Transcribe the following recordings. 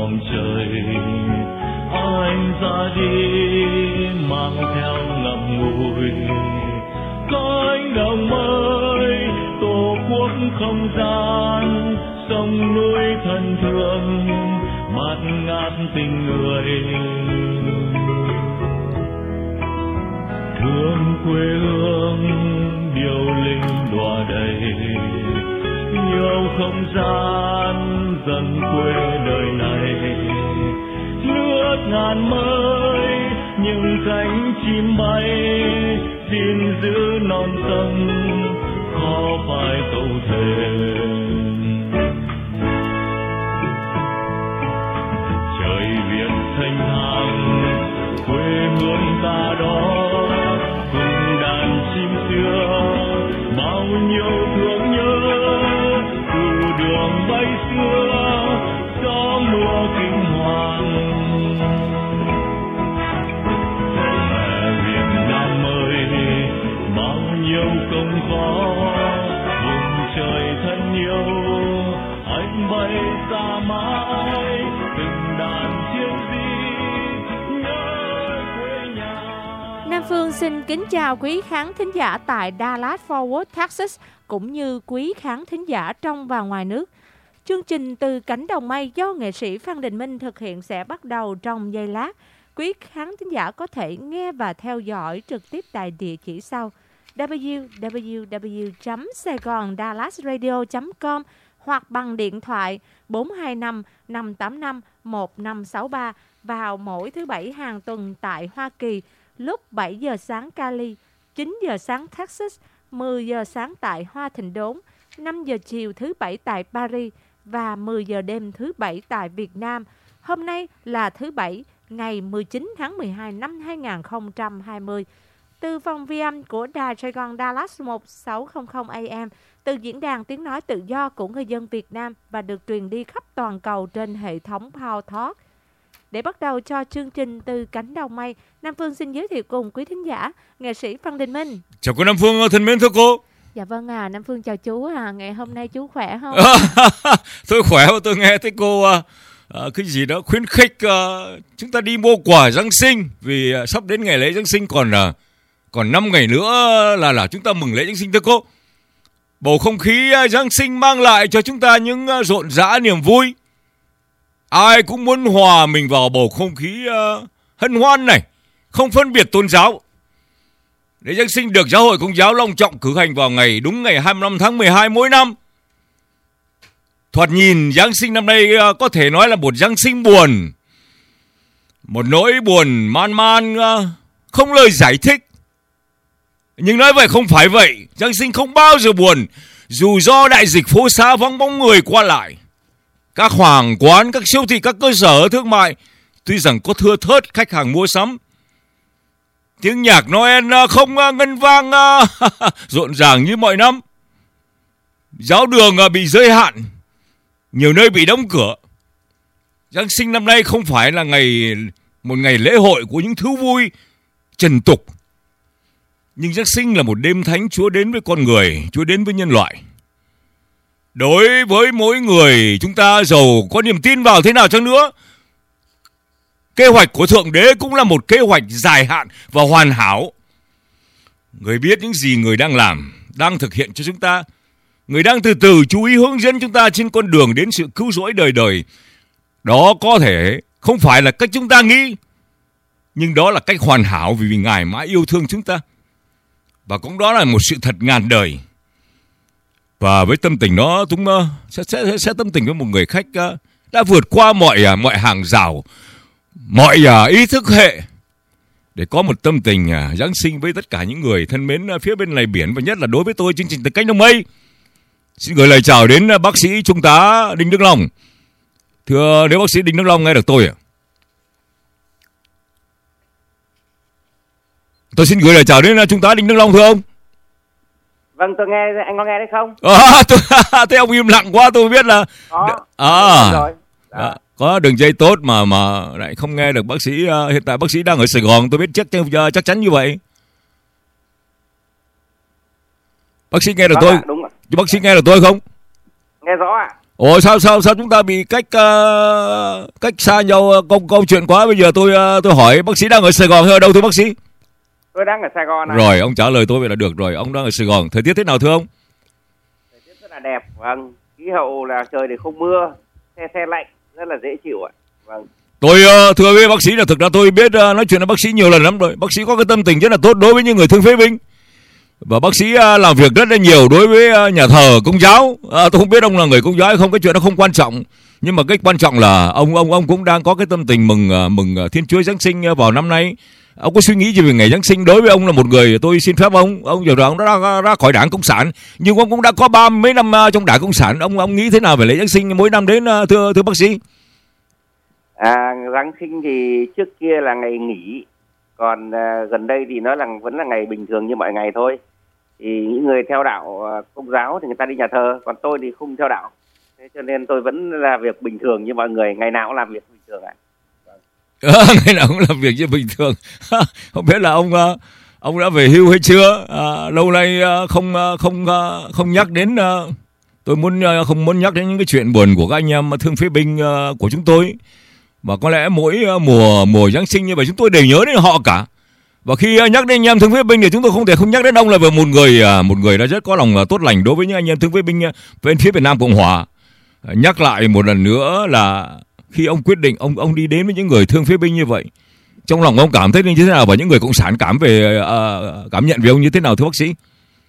vòng trời. Anh ra đi mang theo ngậm ngùi cánh đồng mới, tổ quốc không gian, sông núi thân thương, bát ngát tình người. Thương quê hương điệu linh đọa đầy, yêu không gian dần quê đời này. Nước ngàn mới những cánh chim bay, xin giữ non sông khó phải câu thề. Trời Việt thanh thang quê hương ta đó, cùng đàn chim xưa bao nhiêu thương nhớ. Từ đường bay xưa gió mưa kinh hoàng, mẹ Việt Nam ơi bao nhiêu công khó, vùng trời thân yêu anh bay xa mãi, từng đàn chiên di nhớ quê nhà. Nam Phương xin kính chào quý khán thính giả tại Dallas Fort Worth, Texas, cũng như quý khán thính giả trong và ngoài nước. Chương trình Từ Cánh Đồng Mây do nghệ sĩ Phan Đình Minh thực hiện sẽ bắt đầu trong giây lát. Quý khán thính giả có thể nghe và theo dõi trực tiếp tại địa chỉ sau: www.saigondallasradio.com hoặc bằng điện thoại 425 585 1563 vào mỗi thứ Bảy hàng tuần tại Hoa Kỳ lúc 7 giờ sáng Cali, 9 giờ sáng Texas, 10 giờ sáng tại Hoa Thịnh Đốn, 5 giờ chiều thứ Bảy tại Paris và 10 giờ đêm thứ Bảy tại Việt Nam. Hôm nay là thứ Bảy, ngày 19 tháng 12 năm 2020. Từ phòng vi âm của Đài Sài Gòn Dallas 1600 AM, từ diễn đàn tiếng nói tự do của người dân Việt Nam và được truyền đi khắp toàn cầu trên hệ thống Power Talk. Để bắt đầu cho chương trình Từ Cánh Đồng Mây, Nam Phương xin giới thiệu cùng quý thính giả nghệ sĩ Phan Đình Minh. Chào cô Nam Phương thân mến, thưa cô. Dạ vâng Nam Phương chào chú. Ngày hôm nay chú khỏe không? Tôi khỏe, tôi nghe thấy cô cái gì đó khuyến khích chúng ta đi mua quà Giáng sinh, vì sắp đến ngày lễ Giáng sinh còn 5 ngày nữa là chúng ta mừng lễ Giáng sinh, thưa cô. Bầu không khí Giáng sinh mang lại cho chúng ta những rộn rã niềm vui. Ai cũng muốn hòa mình vào bầu không khí hân hoan này, không phân biệt tôn giáo. Lễ Giáng sinh được Giáo hội Công giáo long trọng cử hành vào đúng ngày 25 tháng 12 mỗi năm. Thoạt nhìn Giáng sinh năm nay có thể nói là một Giáng sinh buồn, một nỗi buồn man man không lời giải thích. Nhưng nói vậy không phải vậy, Giáng sinh không bao giờ buồn, dù do đại dịch phố xá vắng bóng người qua lại. Các hoàng quán, các siêu thị, các cơ sở thương mại tuy rằng có thưa thớt khách hàng mua sắm. Tiếng nhạc Noel không ngân vang rộn ràng như mọi năm. Giáo đường bị giới hạn, nhiều nơi bị đóng cửa. Giáng sinh năm nay không phải là một ngày lễ hội của những thú vui trần tục. Nhưng Giáng sinh là một đêm thánh Chúa đến với con người, Chúa đến với nhân loại. Đối với mỗi người chúng ta giàu có niềm tin vào thế nào chăng nữa, kế hoạch của Thượng Đế cũng là một kế hoạch dài hạn và hoàn hảo. Người biết những gì người đang làm, đang thực hiện cho chúng ta. Người đang từ từ chú ý hướng dẫn chúng ta trên con đường đến sự cứu rỗi đời đời. Đó có thể không phải là cách chúng ta nghĩ, nhưng đó là cách hoàn hảo vì Ngài mãi yêu thương chúng ta. Và cũng đó là một sự thật ngàn đời. Và với tâm tình đó, chúng sẽ tâm tình với một người khách đã vượt qua mọi hàng rào, mọi ý thức hệ, để có một tâm tình Giáng sinh với tất cả những người thân mến phía bên này biển, và nhất là đối với tôi, chương trình Từ Cánh Đồng Mây. Xin gửi lời chào đến bác sĩ Trung tá Đinh Đức Long. Thưa, nếu bác sĩ Đinh Đức Long nghe được tôi ạ? Tôi xin gửi lời chào đến Trung tá Đinh Đức Long, thưa ông. Vâng, tôi nghe, anh có nghe đấy không? Thế ông im lặng quá, tôi biết là rồi. Có đường dây tốt mà lại không nghe được bác sĩ. Hiện tại bác sĩ đang ở Sài Gòn, tôi biết chắc chắn như vậy. Bác sĩ nghe được tôi? Đúng ạ. Bác sĩ nghe được tôi không? Nghe rõ ạ. Ồ sao chúng ta bị cách xa nhau câu chuyện quá. Bây giờ tôi hỏi bác sĩ đang ở Sài Gòn hay ở đâu thưa bác sĩ? Tôi đang ở Sài Gòn này. Rồi ông trả lời tôi vậy là được rồi. Ông đang ở Sài Gòn. Thời tiết thế nào thưa ông? Thời tiết rất là đẹp. Vâng. Khí hậu là trời thì không mưa, se lạnh, rất là dễ chịu ạ. Vâng. Tôi thưa với bác sĩ là thực ra tôi biết nói chuyện với bác sĩ nhiều lần lắm rồi. Bác sĩ có cái tâm tình rất là tốt đối với những người thương phế binh. Và bác sĩ làm việc rất là nhiều đối với nhà thờ Công giáo. Tôi không biết ông là người Công giáo hay không, cái chuyện đó không quan trọng. Nhưng mà cái quan trọng là ông cũng đang có cái tâm tình mừng Thiên Chúa Giáng sinh vào năm nay. Ông có suy nghĩ gì về ngày Giáng sinh? Đối với ông là một người, tôi xin phép ông giờ ông đã ra khỏi Đảng Cộng sản, nhưng ông cũng đã có 30 mấy năm trong Đảng Cộng sản. Ông nghĩ thế nào về lễ Giáng sinh mỗi năm đến thưa bác sĩ? Giáng sinh thì trước kia là ngày nghỉ, còn gần đây thì nó vẫn là ngày bình thường như mọi ngày thôi. Thì những người theo đạo Công giáo thì người ta đi nhà thờ, còn tôi thì không theo đạo, thế cho nên tôi vẫn là việc bình thường như mọi người, ngày nào cũng làm việc bình thường ạ. Ngày nào cũng làm việc như bình thường. Không biết là ông đã về hưu hay chưa? Lâu nay không nhắc đến, tôi không muốn nhắc đến những cái chuyện buồn của các anh em thương phế binh của chúng tôi. Mà có lẽ mỗi mùa Giáng sinh như vậy chúng tôi đều nhớ đến họ cả. Và khi nhắc đến anh em thương phế binh thì chúng tôi không thể không nhắc đến ông là về một người đã rất có lòng tốt lành đối với những anh em thương phế binh bên phía Việt Nam Cộng Hòa. Nhắc lại một lần nữa là khi ông quyết định ông đi đến với những người thương phế binh như vậy, trong lòng ông cảm thấy như thế nào, và những người cộng sản cảm nhận về ông như thế nào thưa bác sĩ?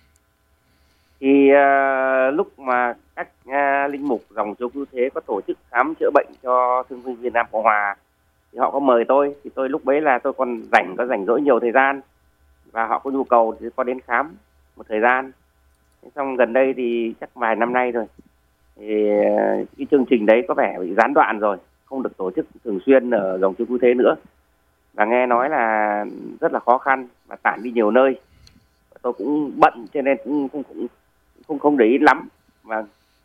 Thì lúc mà các linh mục dòng Chúa Cứu Thế có tổ chức khám chữa bệnh cho thương binh Việt Nam Cộng Hòa thì họ có mời tôi, thì tôi lúc bấy là tôi còn rảnh rỗi nhiều thời gian và họ có nhu cầu thì có đến khám một thời gian. Xong gần đây thì chắc vài năm nay rồi thì cái chương trình đấy có vẻ bị gián đoạn rồi, không được tổ chức thường xuyên ở dòng Chúa Cứu Thế nữa, và nghe nói là rất là khó khăn và tản đi nhiều nơi. Tôi cũng bận cho nên cũng không để ý lắm. Vâng.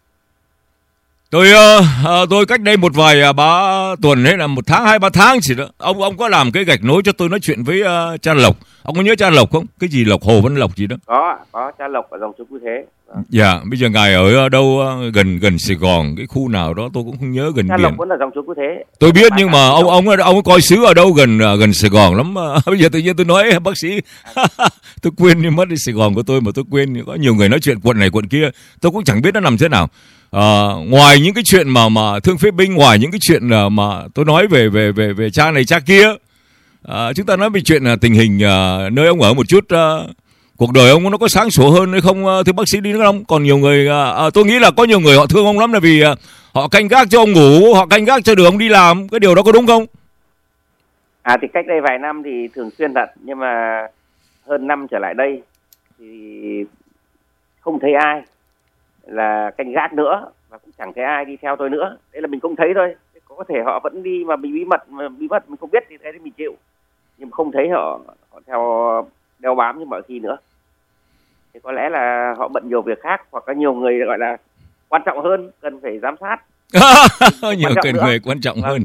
Tôi cách đây một vài tuần hay là 1 tháng 2-3 tháng gì đó, ông có làm cái gạch nối cho tôi nói chuyện với cha Lộc. Ông có nhớ cha Lộc không? Cái gì Lộc, Hồ Văn Lộc gì đó? Có cha Lộc ở dòng Chúa Cứu Thế. Dạ, bây giờ ngài ở đâu, gần Sài Gòn, cái khu nào đó tôi cũng không nhớ, gần cha biển. Lộc vẫn là dòng Chúa Cứu Thế. Tôi biết, nhưng mà ông coi xứ ở đâu gần Sài Gòn lắm. Bây giờ tự nhiên tôi nói bác sĩ tôi quên đi mất đi Sài Gòn của tôi mà tôi quên. Có nhiều người nói chuyện quận này quận kia, tôi cũng chẳng biết nó nằm thế nào. Ngoài những cái chuyện mà thương phế binh, ngoài những cái chuyện mà tôi nói về cha này cha kia, chúng ta nói về chuyện tình hình nơi ông ở một chút. Cuộc đời ông nó có sáng sủa hơn hay không thưa bác sĩ đi nữa không? Còn nhiều người, tôi nghĩ là có nhiều người họ thương ông lắm là vì họ canh gác cho ông ngủ, họ canh gác cho đường ông đi làm. Cái điều đó có đúng không? Thì cách đây vài năm thì thường xuyên thật, nhưng mà hơn năm trở lại đây thì không thấy ai là canh gác nữa, và cũng chẳng thấy ai đi theo tôi nữa. Đấy là mình không thấy thôi. Có thể họ vẫn đi mà bí mật mình không biết thì thế thì mình chịu, nhưng mà không thấy họ theo đeo bám như mọi khi nữa. Thì có lẽ là họ bận nhiều việc khác, hoặc có nhiều người gọi là quan trọng hơn, cần phải giám sát. Nhiều người quan trọng hơn.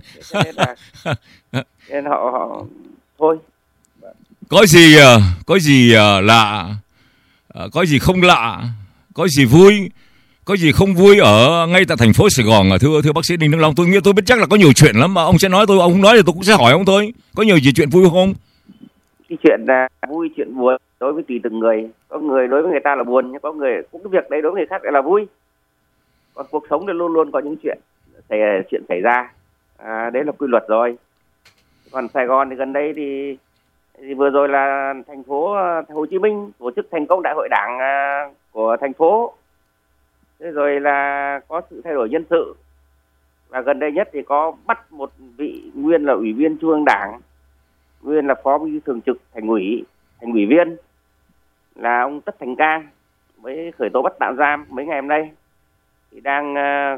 Nên họ thôi. Có gì lạ, có gì không lạ, có gì vui, có gì không vui ở ngay tại thành phố Sài Gòn thưa bác sĩ Đinh Đức Long. Tôi biết chắc là có nhiều chuyện lắm mà ông sẽ nói tôi, ông không nói thì tôi cũng sẽ hỏi ông thôi. Có nhiều gì chuyện vui không? Cái chuyện vui, chuyện buồn đối với tùy từng người. Có người đối với người ta là buồn, nhưng có người cũng cái việc đấy đối với người khác lại là vui. Còn cuộc sống thì luôn luôn có những chuyện xảy ra. Đấy là quy luật rồi. Còn Sài Gòn thì gần đây thì vừa rồi là thành phố Hồ Chí Minh tổ chức thành công đại hội đảng của thành phố. Thế rồi là có sự thay đổi nhân sự. Và gần đây nhất thì có bắt một vị nguyên là ủy viên Trung ương Đảng, nguyên là phó bí thư thường trực thành ủy viên là ông Tất Thành Cang, mới khởi tố bắt tạm giam mấy ngày hôm nay. Thì đang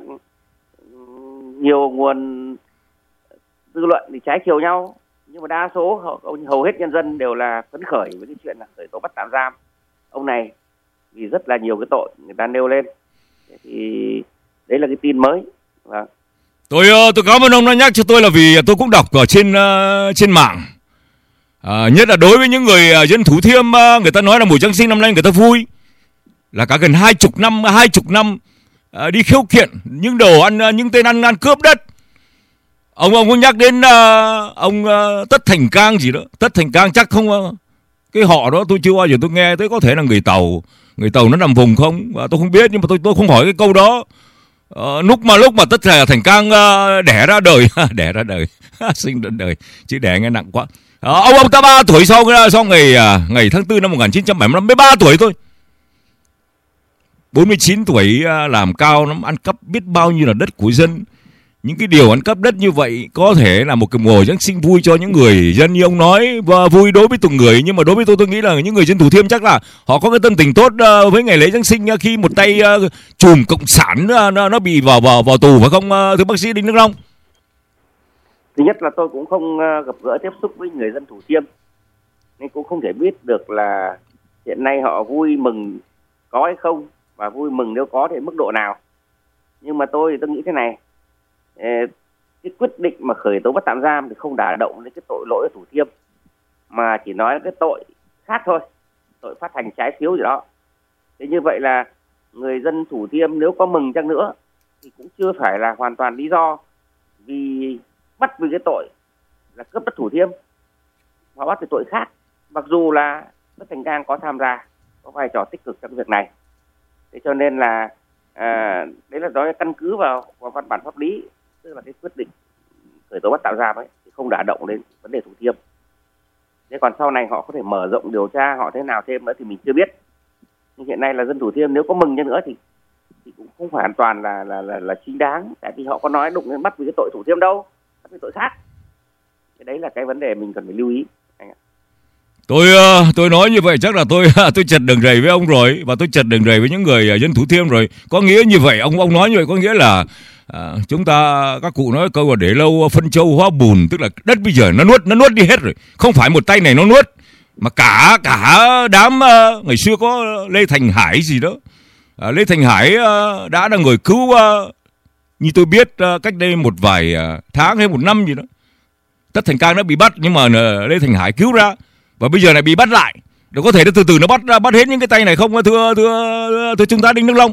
nhiều nguồn dư luận thì trái chiều nhau, nhưng mà đa số hầu hết nhân dân đều là phấn khởi với cái chuyện là khởi tố bắt tạm giam ông này vì rất là nhiều cái tội người ta nêu lên. Thì đấy là cái tin mới. Vâng. Tôi cảm ơn ông đã nhắc cho tôi, là vì tôi cũng đọc ở trên mạng. Nhất là đối với những người dân Thủ Thiêm, người ta nói là mùa Giáng sinh năm nay người ta vui, là cả gần 20 năm đi khiếu kiện những đồ ăn, những tên ăn cướp đất. Ông có nhắc đến ông Tất Thành Cang gì đó. Tất Thành Cang chắc không, cái họ đó tôi chưa bao giờ tôi nghe tới, có thể là người Tàu nó nằm vùng không, và tôi không biết, nhưng mà tôi không hỏi cái câu đó. Lúc mà Tất Thành Cang đẻ ra đời sinh ra đời, chứ đẻ nghe nặng quá. Ông ta 3 tuổi sau ngày tháng 4 năm 1975, 13 tuổi thôi. 49 tuổi làm cao lắm, ăn cắp biết bao nhiêu là đất của dân. Những cái điều ăn cắp đất như vậy có thể là một cái mùa Giáng sinh vui cho những người dân như ông nói, và vui đối với từng người, nhưng mà đối với tôi nghĩ là những người dân Thủ Thiêm chắc là họ có cái tâm tình tốt với ngày lễ Giáng sinh, khi một tay chùm cộng sản nó bị vào tù, phải không thưa bác sĩ Đinh Đức Long? Thứ nhất là tôi cũng không gặp gỡ tiếp xúc với người dân Thủ Thiêm, nên cũng không thể biết được là hiện nay họ vui mừng có hay không, và vui mừng nếu có thì mức độ nào. Nhưng mà tôi nghĩ thế này, cái quyết định mà khởi tố bắt tạm giam thì không đả động đến cái tội lỗi ở Thủ Thiêm, mà chỉ nói cái tội khác thôi, tội phát hành trái phiếu gì đó. Thế như vậy là người dân Thủ Thiêm nếu có mừng chăng nữa thì cũng chưa phải là hoàn toàn lý do, vì bắt vì cái tội là cướp đất Thủ Thiêm, họ bắt vì tội khác, mặc dù là Tất Thành Cang có tham gia, có vai trò tích cực trong việc này. Thế cho nên là đấy là nói căn cứ vào văn bản pháp lý, tức là cái quyết định khởi tố bắt tạm giam ấy thì không đả động đến vấn đề Thủ Thiêm. Thế còn sau này họ có thể mở rộng điều tra họ thế nào thêm nữa thì mình chưa biết. Nhưng hiện nay là dân Thủ Thiêm nếu có mừng cho nữa thì cũng không phải hoàn toàn là chính đáng, tại vì họ có nói đụng đến bắt vì cái tội Thủ Thiêm đâu, bắt vì tội khác. Cái đấy là cái vấn đề mình cần phải lưu ý. Tôi nói như vậy chắc là tôi chật đường rầy với ông rồi, và tôi chật đường rầy với những người dân Thủ Thiêm rồi. Có nghĩa như vậy, ông nói như vậy có nghĩa là chúng ta, các cụ nói câu là để lâu phân châu hóa bùn, tức là đất bây giờ nó nuốt đi hết rồi. Không phải một tay này nó nuốt, mà cả đám ngày xưa có Lê Thành Hải gì đó. Lê Thành Hải đã là người cứu, như tôi biết cách đây một vài tháng hay một năm gì đó. Tất Thành Cang đã bị bắt, nhưng mà Lê Thành Hải cứu ra, và bây giờ lại bị bắt lại. Để có thể từ từ nó bắt hết những cái tay này không, thưa chúng ta Đinh Đức Long?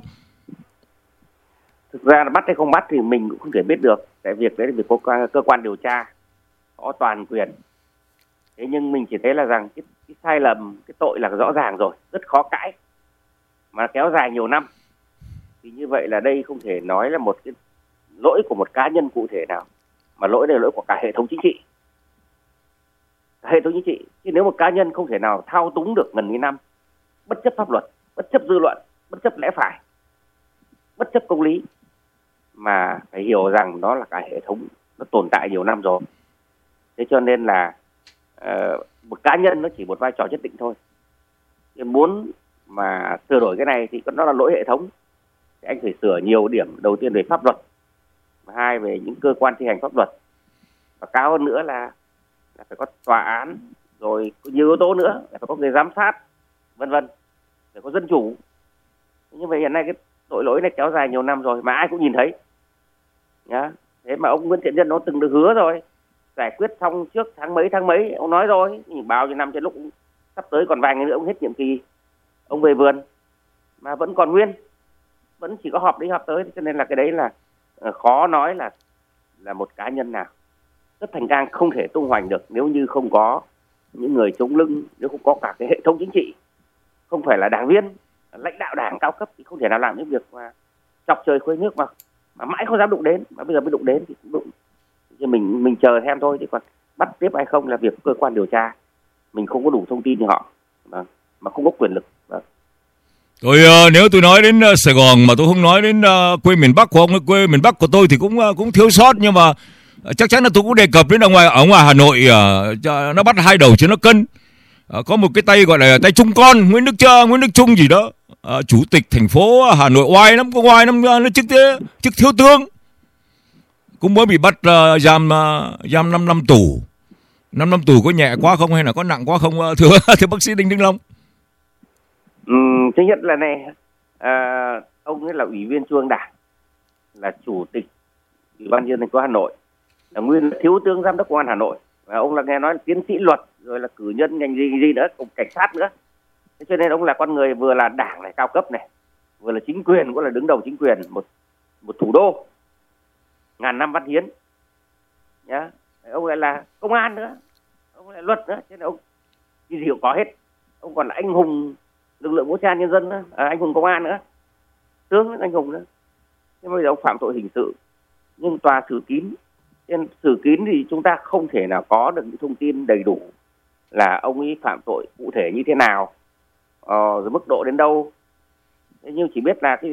Thực ra là bắt hay không bắt thì mình cũng không thể biết được, tại việc đấy là việc cơ quan điều tra có toàn quyền. Thế nhưng mình chỉ thấy là rằng cái sai lầm, cái tội là rõ ràng rồi, rất khó cãi, mà kéo dài nhiều năm. Thì như vậy là đây không thể nói là một cái lỗi của một cá nhân cụ thể nào, mà lỗi này là lỗi của cả hệ thống chính trị. Hệ thống chính trị, chứ nếu một cá nhân không thể nào thao túng được gần 10 năm, bất chấp pháp luật, bất chấp dư luận, bất chấp lẽ phải, bất chấp công lý, mà phải hiểu rằng đó là cả hệ thống, nó tồn tại nhiều năm rồi. Thế cho nên là một cá nhân nó chỉ một vai trò nhất định thôi. Nhưng muốn mà sửa đổi cái này thì nó là lỗi hệ thống, thì anh phải sửa nhiều điểm. Đầu tiên về pháp luật, và hai về những cơ quan thi hành pháp luật, và cao hơn nữa là phải có tòa án, rồi có nhiều yếu tố nữa, là phải có người giám sát, vân vân, phải có dân chủ. Như vậy hiện nay cái tội lỗi này kéo dài nhiều năm rồi mà ai cũng nhìn thấy nhá. Thế mà ông Nguyễn Thiện Nhân nó từng được hứa rồi, giải quyết xong trước tháng mấy ông nói rồi, nhưng bao nhiêu năm trên lúc sắp tới còn vài ngày nữa ông hết nhiệm kỳ, ông về vườn mà vẫn còn nguyên, vẫn chỉ có họp đi họp tới. Cho nên là cái đấy là khó nói là một cá nhân nào. Tất Thành Cang không thể tung hoành được nếu như không có những người chống lưng, nếu không có cả cái hệ thống chính trị, không phải là đảng viên, lãnh đạo đảng cao cấp thì không thể nào làm những việc mà chọc trời khuấy nước mà mãi không dám đụng đến, mà bây giờ mới đụng đến thì cũng đụng. Thì mình chờ xem thôi, chứ còn bắt tiếp hay không là việc cơ quan điều tra, mình không có đủ thông tin như họ, mà không có quyền lực. Nếu tôi nói đến Sài Gòn mà tôi không nói đến quê miền Bắc của ông, quê miền Bắc của tôi thì cũng thiếu sót, nhưng mà chắc chắn là tôi cũng đề cập đến ở ngoài Hà Nội, nó bắt hai đầu chứ nó cân. Có một cái tay gọi là tay Trung Con, Nguyễn Đức Trung gì đó, chủ tịch thành phố Hà Nội oai lắm, nó chức thiếu tướng, cũng mới bị bắt giam 5 năm tù. 5 năm tù có nhẹ quá không hay là có nặng quá không thưa bác sĩ Đinh Đức Long? Thứ nhất là này, ông ấy là ủy viên Trung ương Đảng, là chủ tịch Ủy ban nhân dân thành phố Hà Nội, là nguyên thiếu tướng giám đốc công an Hà Nội, và ông là nghe nói là tiến sĩ luật, rồi là cử nhân ngành gì nữa, cùng cảnh sát nữa. Thế cho nên ông là con người vừa là đảng này cao cấp này, vừa là chính quyền, cũng là đứng đầu chính quyền một thủ đô ngàn năm văn hiến nhá. Ông lại là công an nữa, ông lại luật nữa, cho nên ông gì cũng có hết. Ông còn là anh hùng lực lượng vũ trang nhân dân nữa, anh hùng công an nữa, tướng anh hùng nữa. Nhưng bây giờ ông phạm tội hình sự nhưng tòa xử kín. Trên xử kín thì chúng ta không thể nào có được những thông tin đầy đủ là ông ấy phạm tội cụ thể như thế nào, rồi mức độ đến đâu. Thế nhưng chỉ biết là cái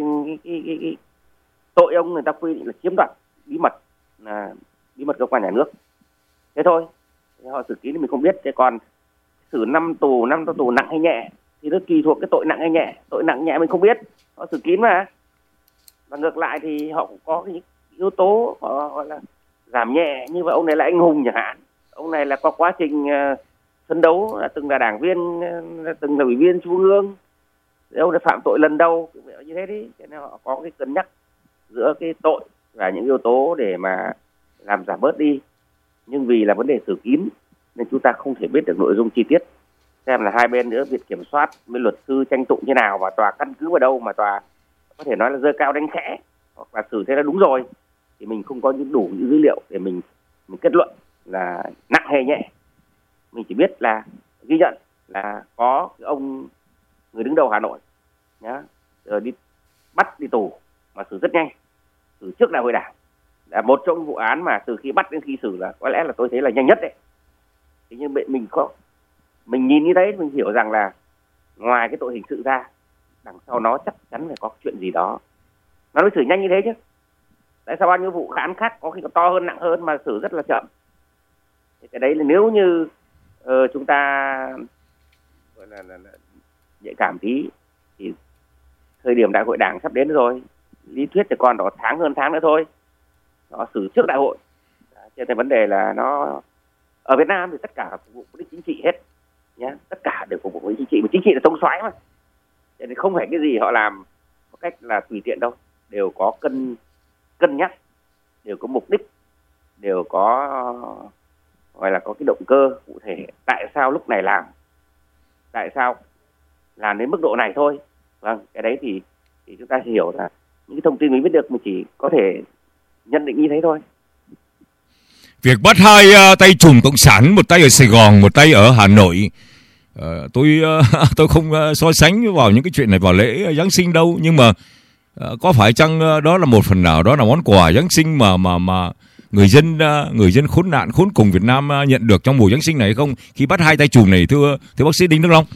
tội ông người ta quy định là chiếm đoạt bí mật cơ quan nhà nước. Thế thôi, họ xử kín thì mình không biết. Thế còn xử 5 năm tù nặng hay nhẹ thì nó tùy thuộc cái tội nặng hay nhẹ. Tội nặng nhẹ mình không biết, họ xử kín mà. Và ngược lại thì họ cũng có cái yếu tố họ gọi là giảm nhẹ, như vậy ông này là anh hùng chẳng hạn, ông này là có quá trình phấn đấu, đã từng là đảng viên, đã từng là ủy viên trung ương, ông đã phạm tội lần đầu như thế đi, cho nên họ có cái cân nhắc giữa cái tội và những yếu tố để mà làm giảm bớt đi. Nhưng vì là vấn đề xử kín nên chúng ta không thể biết được nội dung chi tiết, xem là hai bên nữa viện kiểm soát với luật sư tranh tụng như nào và tòa căn cứ vào đâu mà tòa có thể nói là giơ cao đánh khẽ hoặc là xử thế là đúng rồi, thì mình không có đủ những dữ liệu để mình kết luận là nặng hay nhẹ. Mình chỉ biết là ghi nhận là có cái ông người đứng đầu Hà Nội nhá, rồi đi bắt đi tù mà xử rất nhanh, xử trước đại hội đảng, là một trong vụ án mà từ khi bắt đến khi xử là có lẽ là tôi thấy là nhanh nhất đấy. Thế nhưng mình nhìn như thế mình hiểu rằng là ngoài cái tội hình sự ra, đằng sau nó chắc chắn phải có chuyện gì đó nó mới xử nhanh như thế chứ. Tại sao bao nhiêu vụ án khác có khi còn to hơn, nặng hơn mà xử rất là chậm. Thì cái đấy là nếu như chúng ta gọi là nhạy cảm tí thì thời điểm đại hội đảng sắp đến rồi, lý thuyết thì còn đó hơn tháng nữa thôi, nó xử trước đại hội. Cho nên vấn đề là nó ở Việt Nam thì tất cả phục vụ mục đích chính trị hết nhé, tất cả đều phục vụ mục đích chính trị, mà chính trị là thống soái mà, cho nên không phải cái gì họ làm một cách là tùy tiện đâu, đều có cân nhắc, đều có mục đích, đều có gọi là có cái động cơ cụ thể tại sao lúc này làm, tại sao làm đến mức độ này thôi. Vâng, cái đấy thì chúng ta hiểu là những cái thông tin mình biết được mình chỉ có thể nhận định như thế thôi. Việc bắt hai tay trùm cộng sản, một tay ở Sài Gòn, một tay ở Hà Nội, tôi không so sánh vào những cái chuyện này vào lễ Giáng sinh đâu, nhưng mà có phải chăng đó là một phần nào đó là món quà Giáng sinh mà người dân khốn nạn khốn cùng Việt Nam nhận được trong mùa Giáng sinh này không, khi bắt hai tay trùm này, thưa bác sĩ Đinh Đức Long?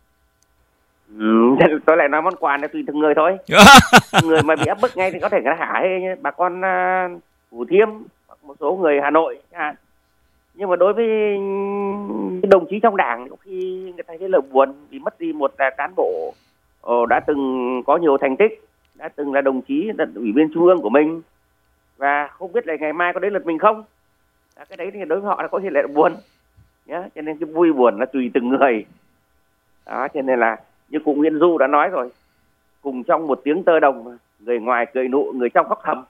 Tôi lại nói món quà là tùy từng người thôi. Người mà bị áp bức ngay thì có thể là hả bà con Thủ Thiêm hoặc một số người Hà Nội. Nhưng mà đối với đồng chí trong đảng, có khi người ta thấy là buồn vì mất đi một cán bộ đã từng có nhiều thành tích, đã từng là đồng chí, là ủy viên trung ương của mình, và không biết là ngày mai có đến lượt mình không. Cái đấy thì đối với họ là có thể là buồn nhá, cho nên cái vui buồn là tùy từng người đó. Cho nên là như cụ Nguyễn Du đã nói rồi, cùng trong một tiếng tơ đồng, người ngoài cười nụ, người trong khóc thầm.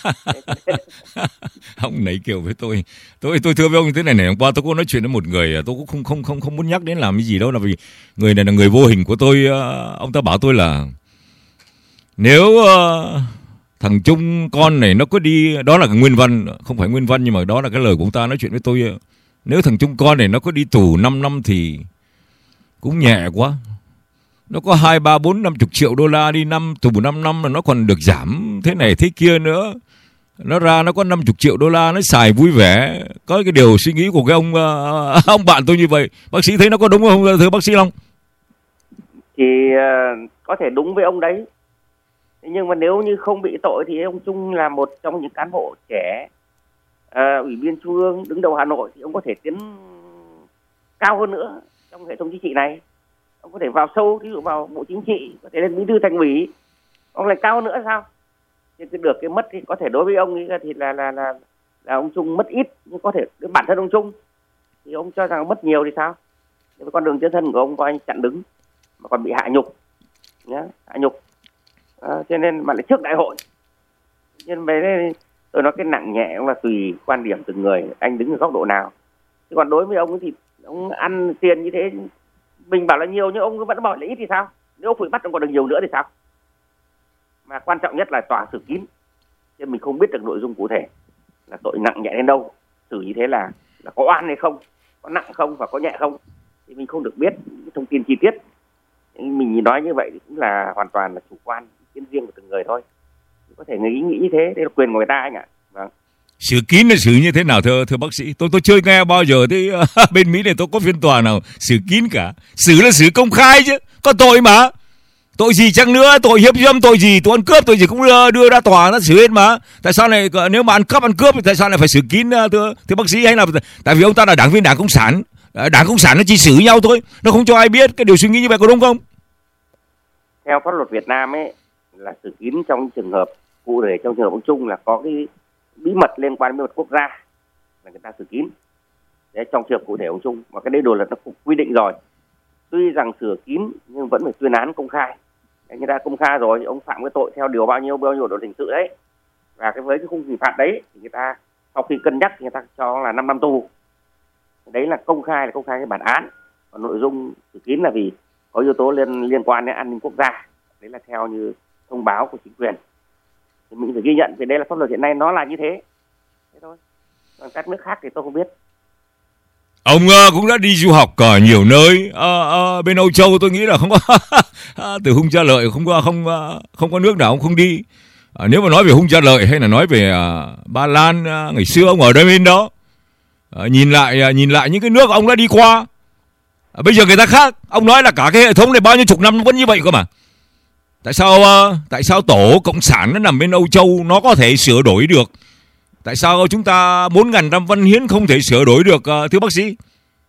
Ông này kiểu với tôi thưa với ông như thế này, hôm qua tôi có nói chuyện với một người, tôi cũng không muốn nhắc đến làm cái gì đâu, là vì người này là người vô hình của tôi. Ông ta bảo tôi là nếu thằng Trung con này nó có đi, đó là cái nguyên văn, không phải nguyên văn nhưng mà đó là cái lời của ông ta nói chuyện với tôi, nếu thằng Trung con này nó có đi tù 5 năm thì cũng nhẹ quá. Nó có 2, 3, 4, 50 triệu đô la đi tù 5 năm mà nó còn được giảm thế này thế kia nữa. Nó ra nó có 50 triệu đô la, nó xài vui vẻ. Có cái điều suy nghĩ của cái ông bạn tôi như vậy. Bác sĩ thấy nó có đúng không thưa bác sĩ Long? Thì có thể đúng với ông đấy. Nhưng mà nếu như không bị tội thì ông Trung là một trong những cán bộ trẻ, ủy viên trung ương đứng đầu Hà Nội, thì ông có thể tiến cao hơn nữa trong hệ thống chính trị này. Ông có thể vào sâu, ví dụ vào bộ chính trị, có thể lên bí thư thành ủy, ông lại cao nữa sao? Nhưng cái được cái mất thì có thể đối với ông ấy thì là ông Trung mất ít, nhưng có thể với bản thân ông Trung thì ông cho rằng mất nhiều thì sao? Nếu con đường chân thân của ông có anh chặn đứng mà còn bị hạ nhục nhá, hạ nhục. Cho nên mà lại trước đại hội. Nhưng về đây tôi nói cái nặng nhẹ cũng là tùy quan điểm từng người, anh đứng ở góc độ nào. Chứ còn đối với ông ấy thì ông ăn tiền như thế, mình bảo là nhiều nhưng ông vẫn bảo là ít thì sao? Nếu ông bị bắt ông còn được nhiều nữa thì sao? mà quan trọng nhất là tòa xử kín, nên mình không biết được nội dung cụ thể là tội nặng nhẹ đến đâu, xử như thế là có oan hay không, có nặng không và có nhẹ không, thì mình không được biết những thông tin chi tiết. Mình nói như vậy thì cũng là hoàn toàn là chủ quan, ý kiến riêng của từng người thôi, có thể người ý nghĩ như thế, đây là quyền của người ta anh ạ. Vâng. Xử kín là xử như thế nào thưa bác sĩ? Tôi chưa nghe bao giờ thế bên Mỹ này tôi có phiên tòa nào xử kín cả. Xử là xử công khai chứ, có tội mà. Tội gì chăng nữa, tội hiếp dâm, tội gì, tội ăn cướp, tội gì cũng đưa ra tòa nó xử hết mà. Tại sao này, nếu mà ăn cướp thì tại sao lại phải xử kín thưa bác sĩ? Hay là tại vì ông ta là đảng viên Đảng Cộng sản, Đảng Cộng sản nó chỉ xử nhau thôi, nó không cho ai biết. Cái điều suy nghĩ như vậy có đúng không? Theo pháp luật Việt Nam ấy là xử kín trong trường hợp cụ thể, trong trường hợp ông Trung là có cái bí mật liên quan đến bí mật quốc gia là người ta xử kín. Đấy, trong trường hợp cụ thể ông Trung, mà cái đây đồ là nó quy định rồi. Tuy rằng sửa kín nhưng vẫn phải tuyên án công khai. Đấy, người ta công khai rồi, ông phạm cái tội theo điều bao nhiêu bộ luật hình sự đấy, và với cái khung hình phạt đấy thì người ta sau khi cân nhắc thì người ta cho là 5 năm tù. Đấy là công khai cái bản án. Còn nội dung xử kín là vì có yếu tố liên quan đến an ninh quốc gia. Đấy là theo như thông báo của chính quyền. Thì mình phải ghi nhận vì đây là pháp luật hiện nay nó là như thế. Thế thôi. Còn các nước khác thì tôi không biết. Ông cũng đã đi du học ở nhiều nơi bên Âu Châu, tôi nghĩ là không có từ Hung Cha Lợi không có nước nào ông không đi. Nếu mà nói về Hung Cha Lợi hay là nói về Ba Lan ngày xưa ông ở đây bên đó, nhìn lại những cái nước ông đã đi qua, bây giờ người ta khác. Ông nói là cả cái hệ thống này bao nhiêu chục năm nó vẫn như vậy cơ mà. Tại sao tổ cộng sản nó nằm bên Âu Châu nó có thể sửa đổi được? Tại sao chúng ta 4.000 năm văn hiến không thể sửa đổi được thưa bác sĩ?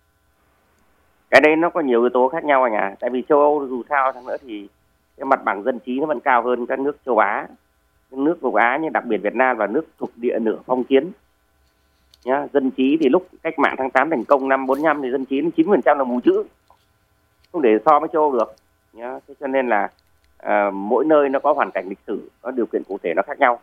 Cái đây nó có nhiều yếu tố khác nhau anh ạ. Tại vì châu Âu dù sao chăng nữa thì cái mặt bằng dân trí nó vẫn cao hơn các nước châu Á. Những nước châu Á như đặc biệt Việt Nam là nước thuộc địa nửa phong kiến. Nhá, dân trí thì lúc cách mạng tháng 8 thành công năm 45 thì dân trí 9% là mù chữ. Không để so với châu Âu được. Nhá, thế cho nên là mỗi nơi nó có hoàn cảnh lịch sử, có điều kiện cụ thể nó khác nhau.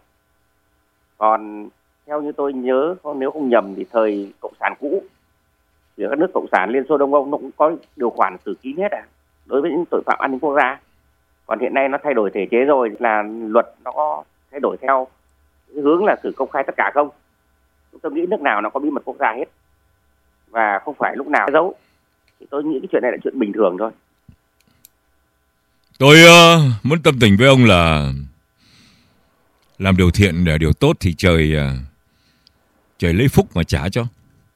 Còn theo như tôi nhớ, nếu không nhầm thì thời cộng sản cũ thì các nước cộng sản Liên Xô Đông Âu nó cũng có điều khoản xử kín hết đối với những tội phạm an ninh quốc gia. Còn hiện nay nó thay đổi thể chế rồi, là luật nó có thay đổi theo cái hướng là xử công khai tất cả không. Tôi nghĩ nước nào nó có bí mật quốc gia hết và không phải lúc nào giấu. Thì tôi nghĩ cái chuyện này là chuyện bình thường thôi. Tôi muốn tâm tình với ông là làm điều thiện để điều tốt thì trời lấy phúc mà trả cho.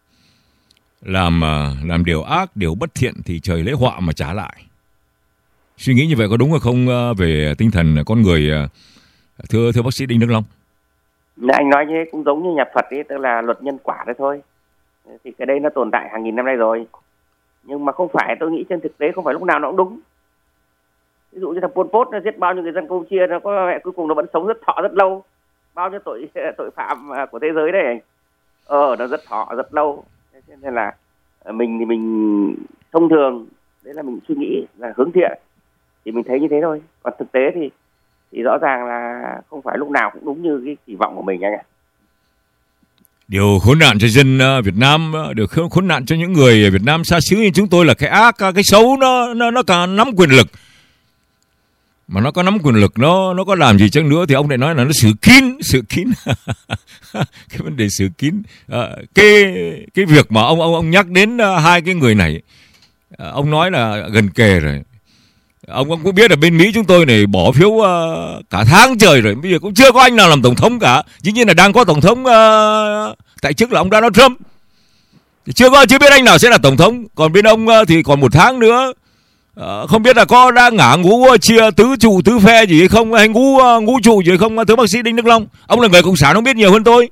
Làm điều ác, điều bất thiện thì trời lấy họa mà trả lại. Suy nghĩ như vậy có đúng hay không về tinh thần con người thưa bác sĩ Đinh Đức Long? Anh nói như cũng giống như nhà Phật ấy, tức là luật nhân quả đấy thôi. Thì cái đây nó tồn tại hàng nghìn năm nay rồi. Nhưng mà không phải, tôi nghĩ trên thực tế không phải lúc nào nó cũng đúng. Ví dụ như thằng Pol Pot nó giết bao nhiêu người dân Campuchia, nó có mẹ cuối cùng nó vẫn sống rất thọ rất lâu. Bao nhiêu tội phạm của thế giới đấy, nó rất thọ rất lâu. Thế nên là mình thông thường đấy là mình suy nghĩ là hướng thiện thì mình thấy như thế thôi. Còn thực tế thì rõ ràng là không phải lúc nào cũng đúng như cái kỳ vọng của mình anh ạ. Điều khốn nạn cho dân Việt Nam, điều khốn nạn cho những người Việt Nam xa xứ như chúng tôi là cái ác, cái xấu nó càng nắm quyền lực. Mà nó có nắm quyền lực, nó có làm gì chăng nữa thì ông lại nói là nó xử kín. Cái vấn đề xử kín. Cái việc mà ông nhắc đến hai cái người này, ông nói là gần kề rồi. Ông cũng biết là bên Mỹ chúng tôi này bỏ phiếu cả tháng trời rồi, bây giờ cũng chưa có anh nào làm tổng thống cả. Dĩ nhiên là đang có tổng thống tại chức là ông Donald Trump. Chưa biết anh nào sẽ là tổng thống. Còn bên ông thì còn 1 tháng nữa. Không biết là có đang ngả ngũ chia tứ trụ tứ phe gì hay không, hay ngũ trụ gì hay không thưa bác sĩ Đinh Đức Long? Ông là người cộng sản, ông biết nhiều hơn tôi.